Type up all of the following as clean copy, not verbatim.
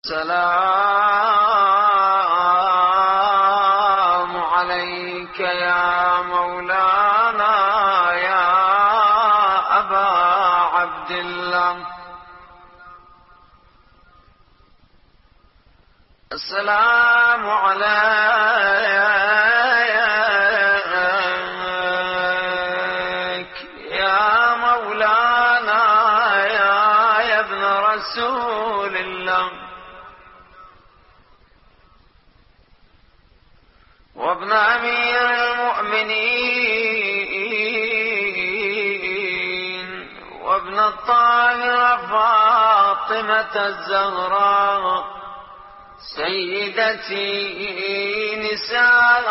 السلام عليك يا مولانا يا أبا عبد الله. السلام عليك يا مولانا يا ابن رسول الله وابن أمير المؤمنين وابن الطاهرة فاطمة الزهراء سيدتي نساء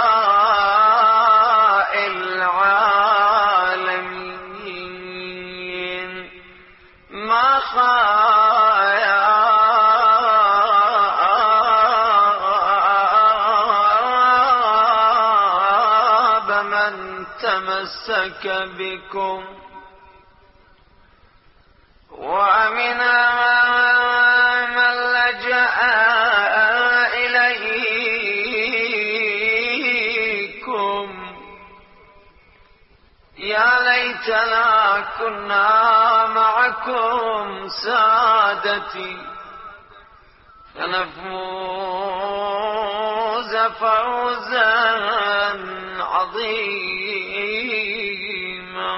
العالمين. ما خاب من تمسك بكم وأمن من لجأ إليكم. يا ليتنا كنا معكم سادتي فنفوز فوزا عظيما.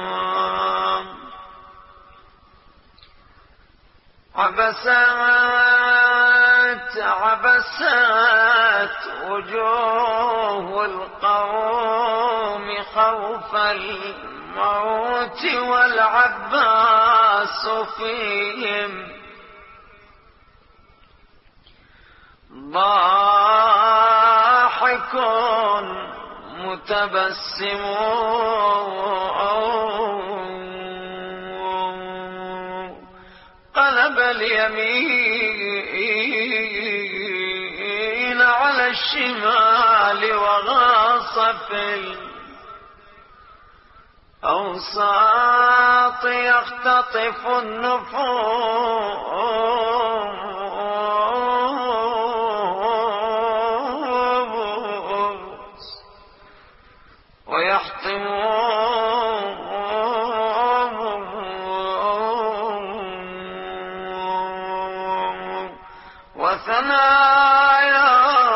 عبست وجوه القوم خوف الموت والعباس فيهم ضاحك متبسم قلب اليمين على الشمال وغاص في الأوساط يختطف النفوس ويحطم وثنايا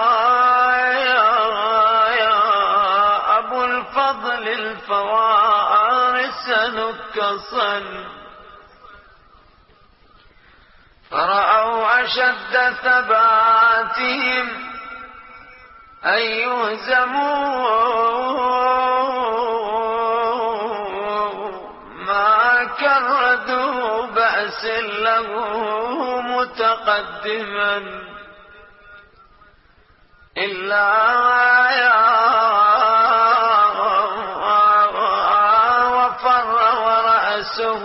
يا أبو الفضل الفوارس نكصا فرأوا أشد ثباتهم أن يهزموا ما كردوا بأس له متقدما إلا وفر ورأسه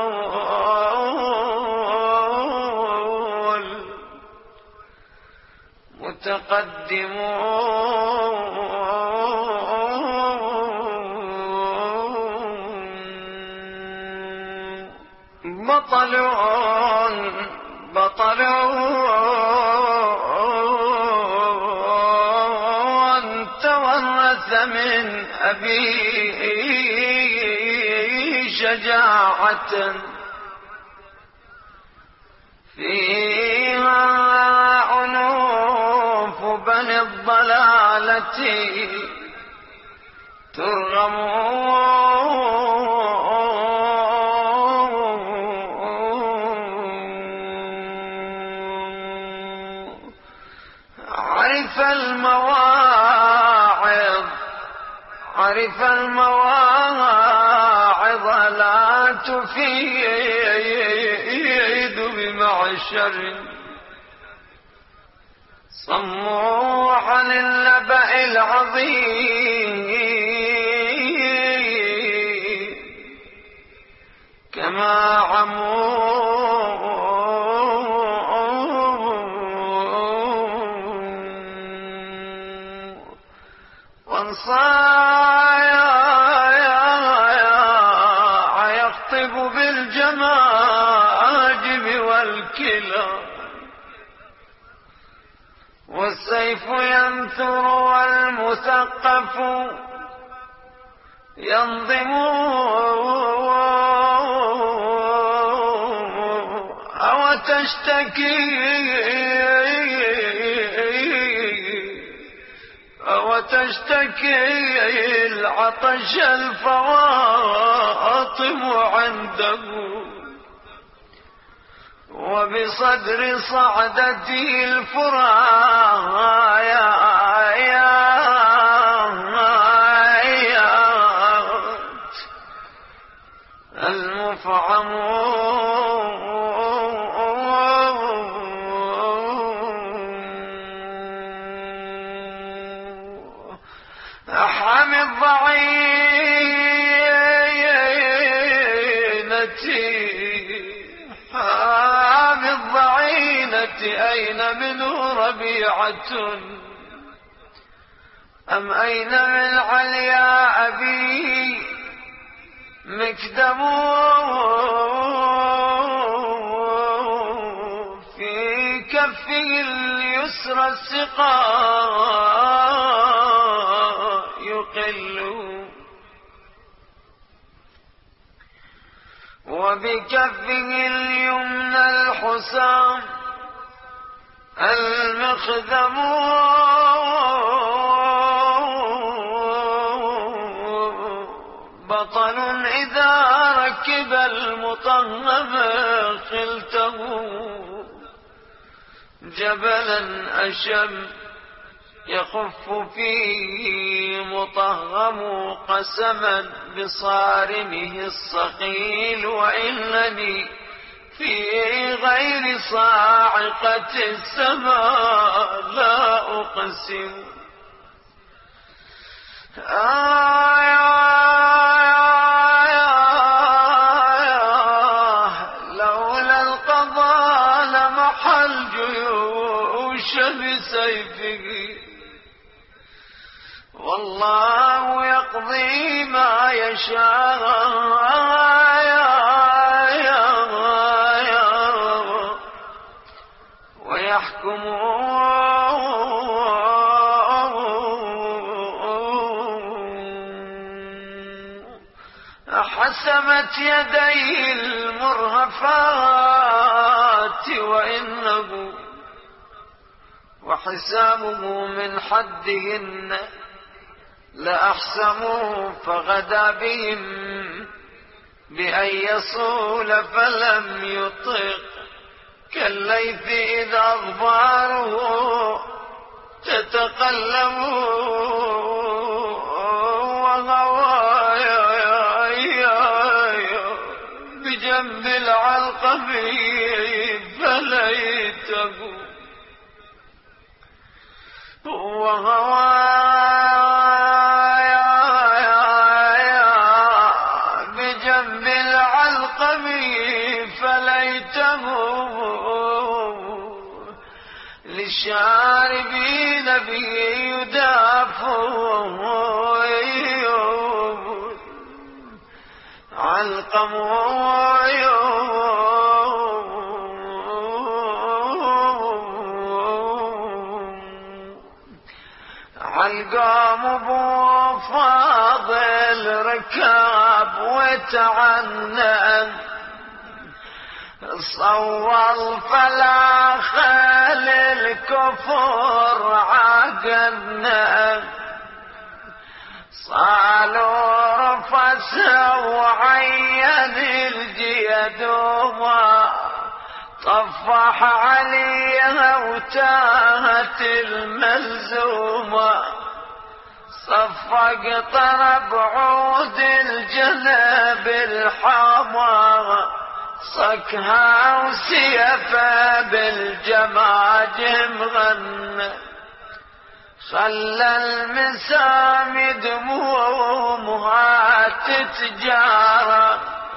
المتقدم بطل تورث من أبيه شجاعة فيها أنوف بني الضلالة ترغم عرف المواعظ لا تفيد بمعشر صموا عن النبأ العظيم كما عموا وانصايا يخطب بالجماجم والكلى والسيف ينثر والمثقف ينظم أو تشتكي العطش الفواطم عنده، وبصدر صعدته الفرايات المفعم حامي الضعينة أين منه ربيعة أم أين من علياء أبيه مكدم في كفه اليسرى السقاء يقل، وبكفه اليمنى الحسام المخدم بطل إذا ركب المطهم خلته، جبلا أشم يخف فيه مطهم قسما بصارمه الصقيل، وإنني في غير صاعقة السماء لا أقسم. لولا القضاء لمحى الجيوش بسيفه، والله يقضي ما يشاء ويحكم حسمت يديه المرهفات، وإنه وحسامه من حدهن لأحسموا، فغدا بهم بأن يصول فلم يطق، كالليث إذا أظفاره تتقلب وهوايا بجنب العلقم فليته، وهوايا بجنب العلقم فليته، للشاربين به يدافع علقم علقام ابو فاضل ركاب وتعنى، صور فلاخل الكفر عقلنا، صالوا رفس وعين الجيد وما طفح عليها وتاهت الملزومة، صفق طرب عود الجنب الحمى، صكها وسيفه بالجماجم غنى، خلى المسام دمومها تتجارى،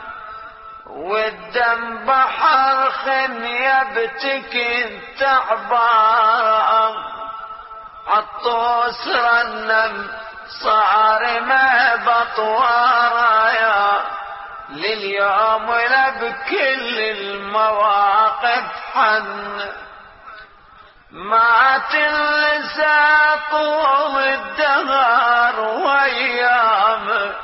والدم بحر خنيبتك انت عبارة، عالطوس رنم صارمة بطوارة، لليوم ولا بكل المواقف حن، ما وقفات لسا طول الدهر وأيام،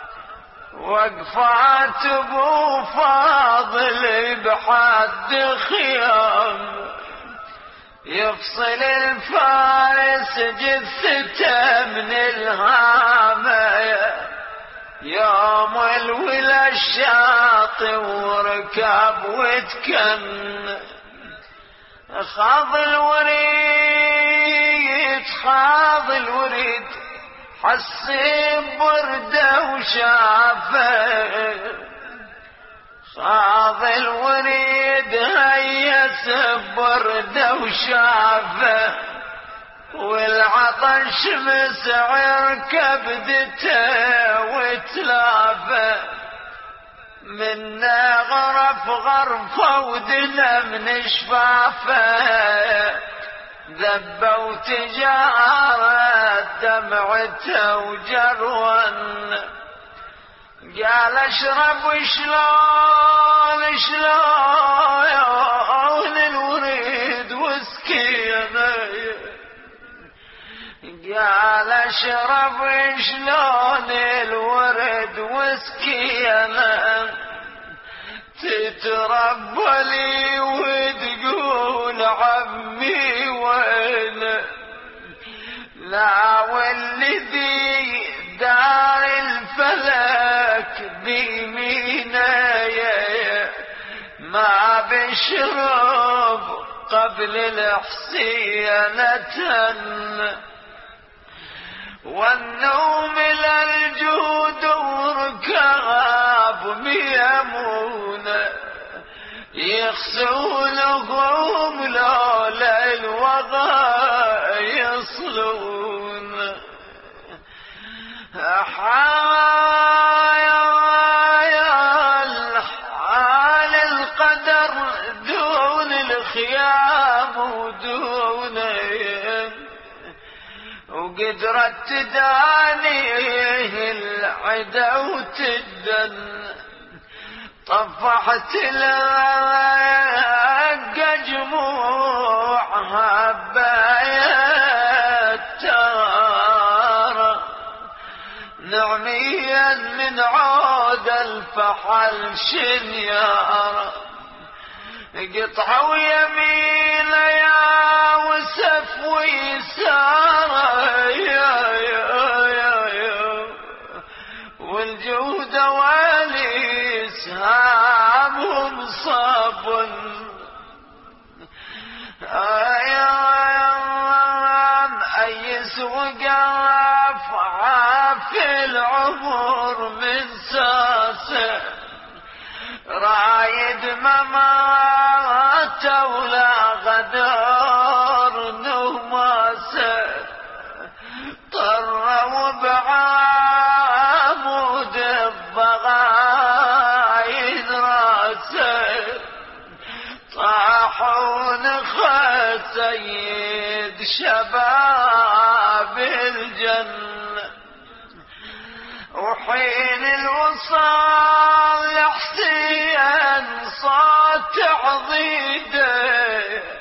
وقفات ابو فاضل بحد خيام، يفصل الفارس جثته من الهامة، يوم الولا الشاطئ وركب وتكن، خاض الوريد حس ببرده وشافه، خاض الوريد هيس ببرده وشافه، والعطش مسعر كبدته وتلافه، منا غرفه ودنا من شفافه، ذبوا تجارة دمعته وجرون، قال اشرب شلون الوريد وسكينه، قال اشرب شلون الورد وسكينه، تتربى لي وتقول عمي وين، لا والذي دار الفلك بيمينه، ما بشرب قبل الحسينة، والنوم للجود وركاب ميمونة، يغسلهم لولا الوضع يصلون، حال القدر دون الخيام ودونهم، وقدرت تدانيه العدا وتدن، طفحت لها جموعها بايت تارة، نعميا من عود الفحل شنيارة، قطعوا يمين يا وسف ويسارة، والجود والي سهامهم صاب، أيس وقف عافي العمر من ساسه، رايد ممات ولا غدار نوماسه، طروا بعامود الضغاين راسه، طاحون سيد شباب الجنة، وحين الوصال لحسين صوت عضيده،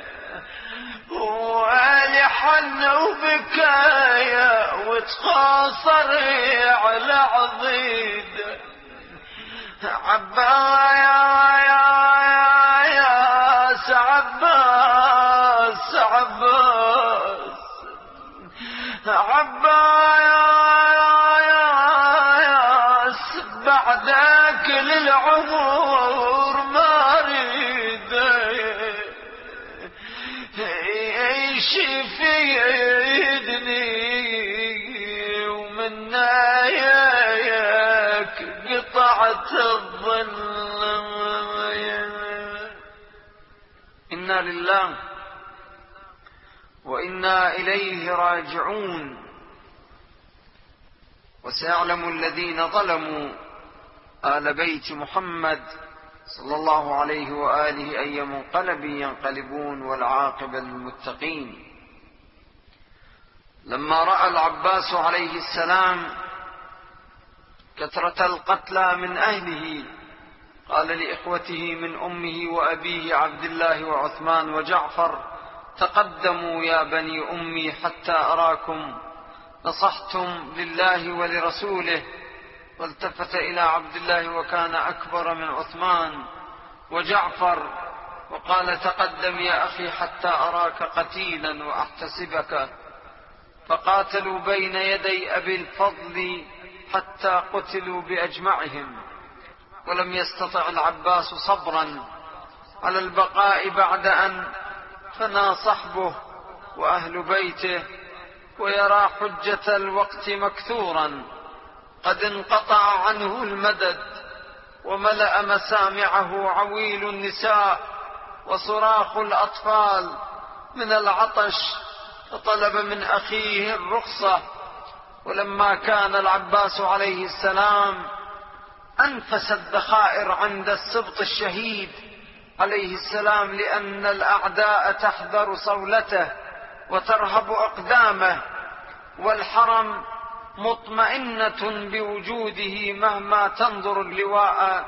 ولحن وبكايا وتقاصر على عضيده، عباس بعدك للعمر ما اريد يشفيدني، ومن ناياك قطعت الظل. إنا لله وإنا إليه راجعون. وسيعلم الذين ظلموا آل بيت محمد صلى الله عليه وآله أي منقلب ينقلبون، والعاقبة للمتقين. لما رأى العباس عليه السلام كثرة القتلى من أهله قال لإخوته من أمه وأبيه عبد الله وعثمان وجعفر: تقدموا يا بني أمي حتى أراكم، نصحتم لله ولرسوله. والتفت إلى عبد الله وكان أكبر من عثمان وجعفر وقال: تقدم يا أخي حتى أراك قتيلا وأحتسبك. فقاتلوا بين يدي أبي الفضل حتى قتلوا بأجمعهم. ولم يستطع العباس صبرا على البقاء بعد أن فنى صحبه وأهل بيته، ويرى حجة الوقت مكثورا قد انقطع عنه المدد، وملأ مسامعه عويل النساء وصراخ الأطفال من العطش، فطلب من أخيه الرخصة. ولما كان العباس عليه السلام أنفس الذخائر عند السبط الشهيد عليه السلام، لأن الأعداء تحذر صولته وترهب أقدامه، والحرم مطمئنة بوجوده مهما تنظر اللواء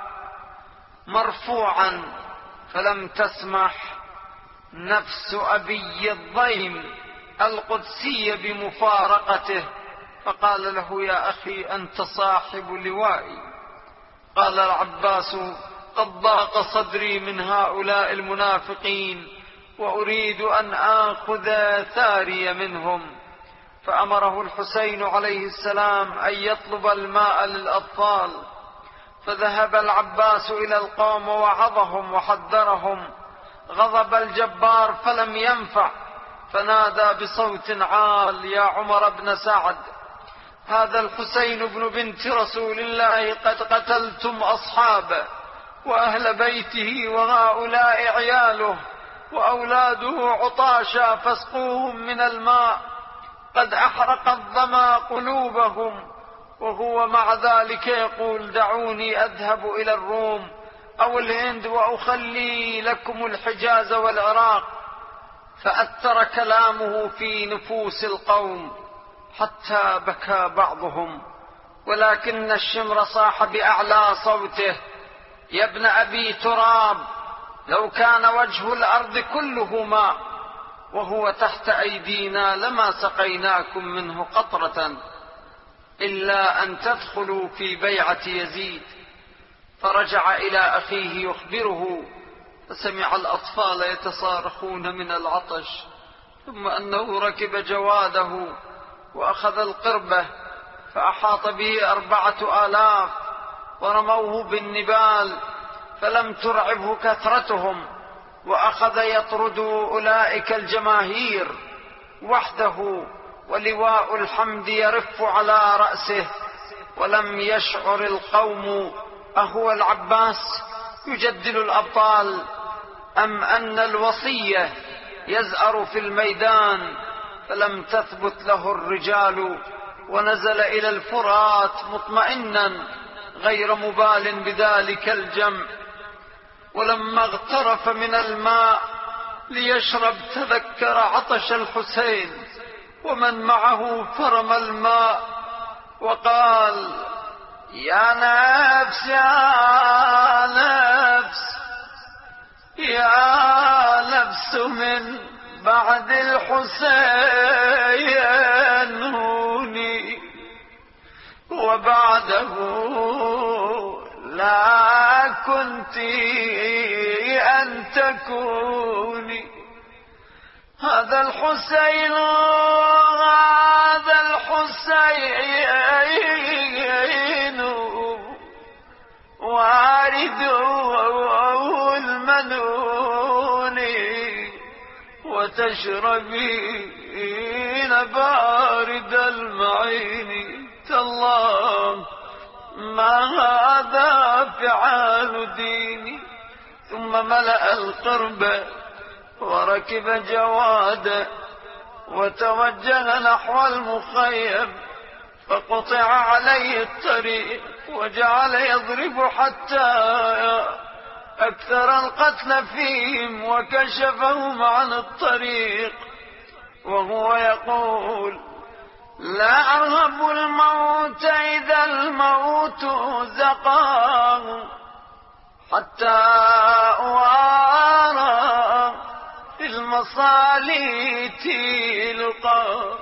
مرفوعا، فلم تسمح نفس أبي الضيم القدسي بمفارقته، فقال له: يا أخي أنت صاحب لوائي. قال العباس: قد ضاق صدري من هؤلاء المنافقين، وأريد أن آخذ ثاري منهم. فأمره الحسين عليه السلام أن يطلب الماء للأطفال، فذهب العباس إلى القوم ووعظهم وحذرهم. غضب الجبار فلم ينفع، فنادى بصوت عال: يا عمر بن سعد، هذا الحسين بن بنت رسول الله قد قتلتم أصحابه وأهل بيته، وهؤلاء عياله وأولاده عطاشا، فاسقوهم من الماء، قد أحرق الظما قلوبهم. وهو مع ذلك يقول: دعوني أذهب إلى الروم أو الهند وأخلي لكم الحجاز والعراق. فأثر كلامه في نفوس القوم حتى بكى بعضهم، ولكن الشمر صاح بأعلى صوته: يا ابن أبي تراب، لو كان وجه الأرض كله ماء وهو تحت أيدينا لما سقيناكم منه قطرة إلا أن تدخلوا في بيعة يزيد. فرجع إلى أخيه يخبره، فسمع الأطفال يتصارخون من العطش، ثم أنه ركب جواده وأخذ القربة، فأحاط به 4000 ورموه بالنبال، فلم ترعبه كثرتهم، وأخذ يطرد أولئك الجماهير وحده، ولواء الحمد يرف على رأسه. ولم يشعر القوم أهو العباس يجدل الأبطال أم أن الوصية يزأر في الميدان، فلم تثبت له الرجال، ونزل إلى الفرات مطمئنا غير مبال بذلك الجمع. ولما اغترف من الماء ليشرب تذكر عطش الحسين ومن معه، فرمى الماء وقال: يا نفس يا نفس يا نفس، من بعد الحسين هوني، وبعده لا كنت أن تكوني. هذا الحسين وارده المنون، وتشربين بارد المعين. تالله ما هذا فعال ديني. ثم ملأ القرب وركب جواده وتوجه نحو المخيم، فقطع عليه الطريق وجعل يضرب حتى أكثر القتل فيهم وكشفهم عن الطريق، وهو يقول: لا أرهب الموت إذا الموت زقاه، حتى أوارى في المصاليت لقى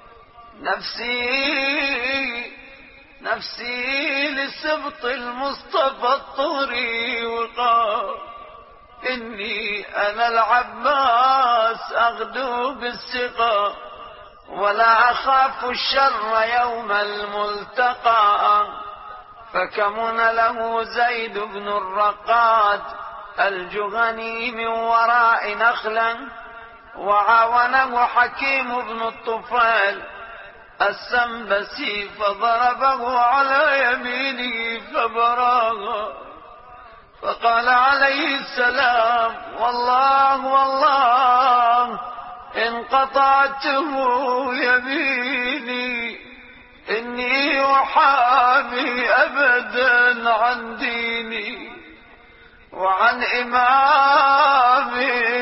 نفسي لسبط المصطفى الطهري وقى إني أنا العباس أغدو بالسقا ولا أخاف الشر يوم الملتقى. فكمن له زيد بن الرقاد الجهني من وراء نخلا، وعاونه حكيم بن الطفيل السنبسي فضربه على يمينه فبراها. فقال عليه السلام: والله إن قطعته يميني إني أحامي أبدا عن ديني وعن إمام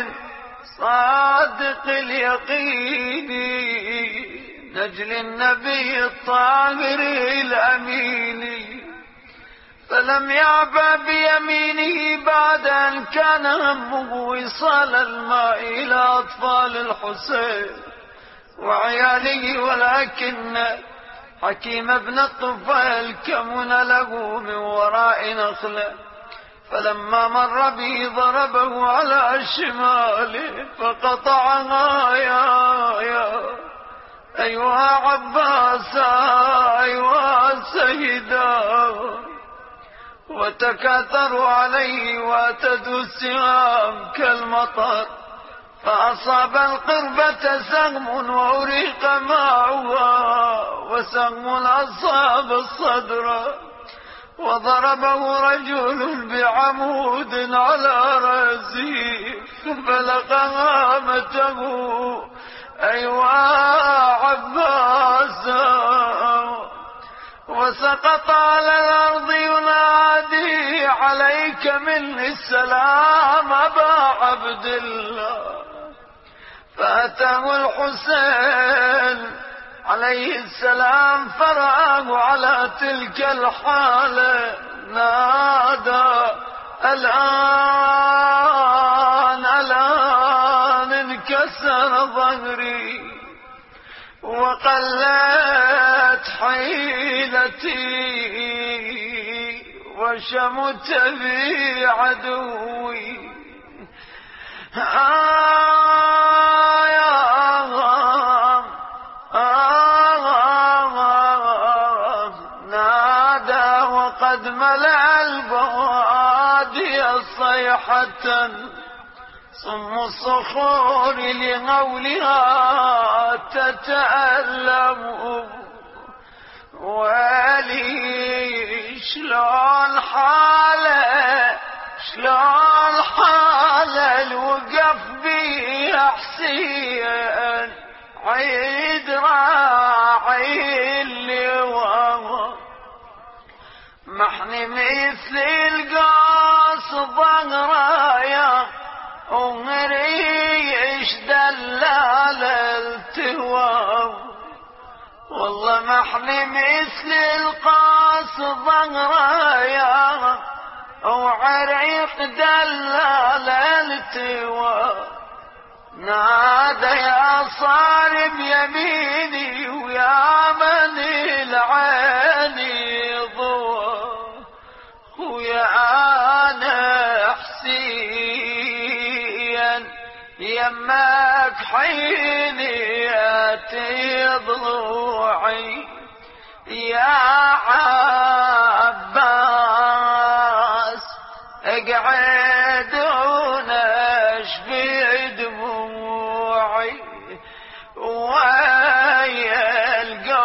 صادق اليقين نجل النبي الطاهر الأمين. فلم يعبأ بيمينه بعد أن كان همه وصال الماء إلى أطفال الحسين وعياله، ولكن حكيم بن الطفيل كمن له من وراء نخلة، فلما مر به ضربه على شماله فقطعها. يا أيها عباس أيها سيدا، وتكاثروا عليه واتدوا السهام كالمطر، فأصاب القربة سهم وأريق معها، وسهم أصاب الصدر، وضربه رجل بعمود على رأسه فبلغ هامته. أيها عباس، وسقط على الأرض ينادي: عليك مني السلام أبا عبد الله. فأتاه الحسين عليه السلام فرآه على تلك الحالة، نادى: الآن انكسر ظهري وقلت حيلتي وشمت بي عدوي. نادى وقد ملأ البوادي صيحة، صم الصخور لغولها تتألم. ولي شلون حاله الوقف بي حسين عيد راعي اللواء، محني مثل القاص ظهرايا ومريش دلال التواو. والله محني مثل القاص ظهرايا وعريق دلال التواو. نادى: يا صارم يميني ويا من العيني ضوى، خويا أنا حسين يمك حيني ياتي ضلوعي. يا عباس اقعد ونشفي دموعي، ويا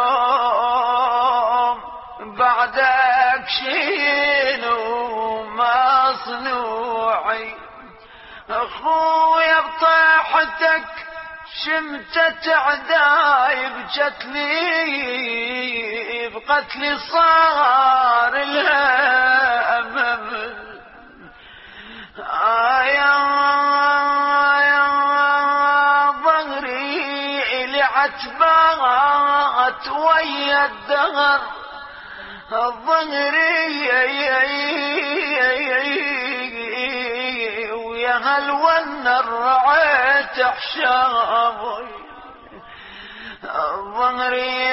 القوم بعدك شينوا مصنوعي. اخويا بطيحتك شمتت عداي بقتلي صار الهم. يا ظهري لعتبات ويا الدهر، ظهري يا هل ون الرعيت حشابي ظهري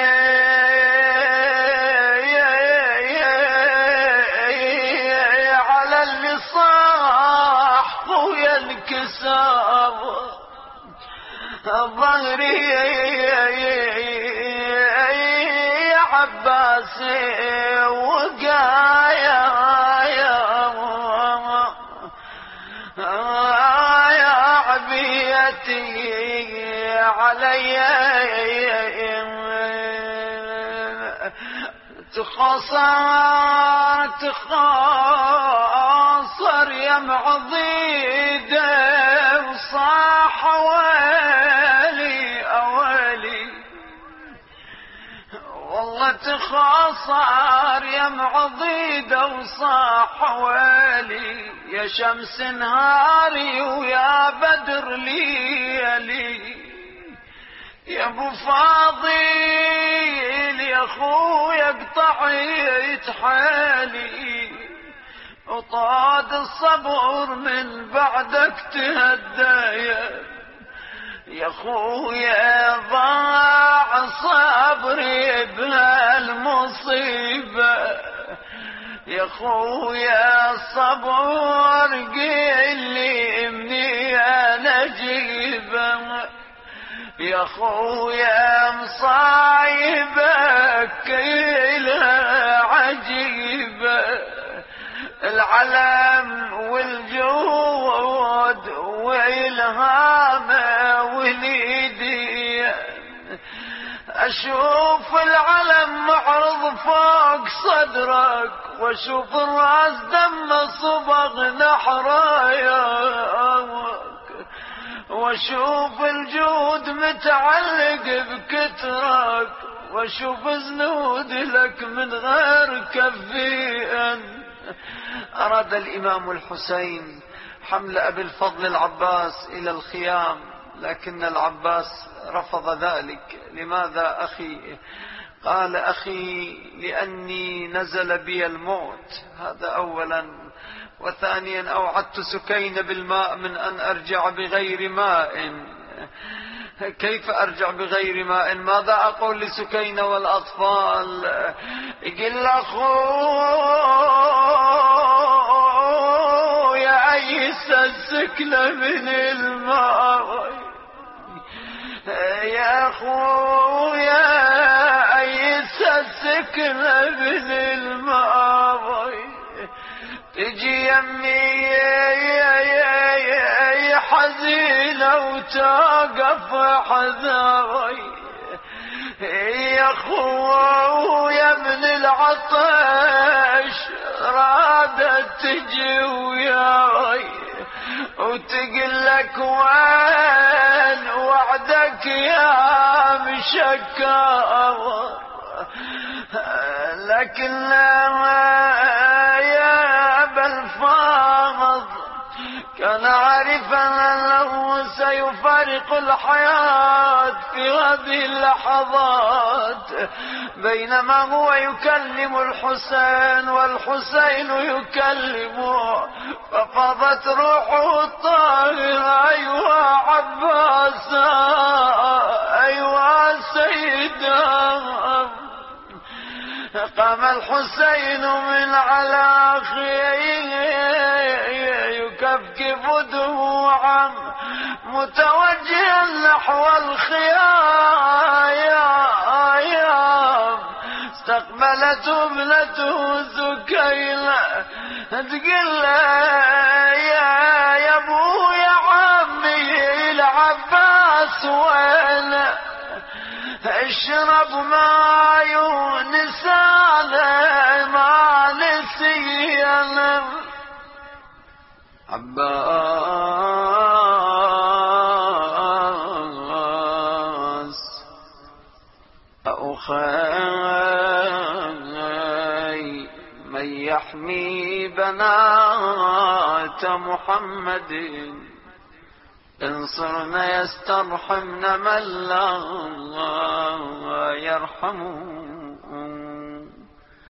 على اللي صاح خويا الكساب ظهري يا عباسي وقايا يا عبيتي علي تخاصر يا معضيدة وصاح أولي والله تخاصر يا معضيدة وصاح أولي يا شمس نهاري ويا بدر ليلي يا ابو فاضل يا خويا قطعيت حالي وطاد الصبر من بعدك تهدى يا خويا ضاع صبري بهالمصيبة يا خويا صبر قل لي مني انا جيبه يا خويا مصايبك كلها عجيبة العلم والجود والهامة واليدي أشوف العلم معرض فوق صدرك وأشوف الراس دم صبغ نحراياك واشوف الجود متعلق بكترك واشوف زنود لك من غير كفين. أراد الإمام الحسين حمل أبي الفضل العباس إلى الخيام لكن العباس رفض ذلك. لماذا أخي؟ قال أخي لأني نزل بي الموت، هذا أولا، وثانيا أوعدت سكين بالماء من أن أرجع بغير ماء. كيف أرجع بغير ماء؟ ماذا أقول لسكين والأطفال؟ قل أخويا أيس السكنة من الماء، يا أخويا أيس السكنة من الماء، تجي يمي حزينة وتوقف حذاوي، يا خويا من العطش رادت تجي وياي وتقول لك وين وعدك يا مشكاوى، لكن يا أبا الفاضل كان عارفا أنه سيفارق الحياة في هذه اللحظات، بينما هو يكلم الحسين والحسين يكلمه، ففاضت روحه الطاهرة: أيها عباسا، أيها سيدا. قام الحسين من على خيه يكفكف دموعا متوجها نحو الخيام. استقبلته ابنته زكينة تقول له: يا ابو يا عمي العباس وين؟ اشرب ماي ونساله ما نسينا. عباس أخي من يحمي بنات محمد، إن صرنا يسترحمن من لا يرحمه.